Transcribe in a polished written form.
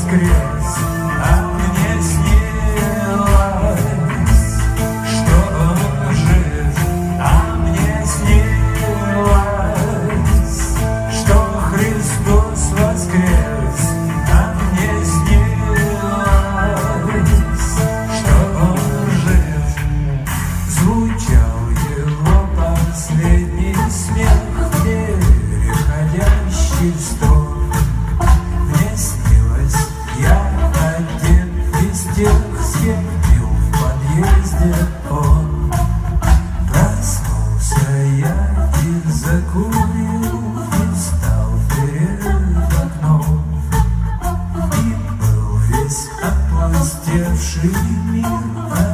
воскрес, а мне снилось, что он жив, а мне снилось, что Христос воскрес, а мне снилось, что он жив. Звучал его последний смех, переходящий в стон. Мне снилось, я один из тех, с кем пил в подъезде он. Проснулся я и закурил, и встал перед окном. И был весь опустевший мир.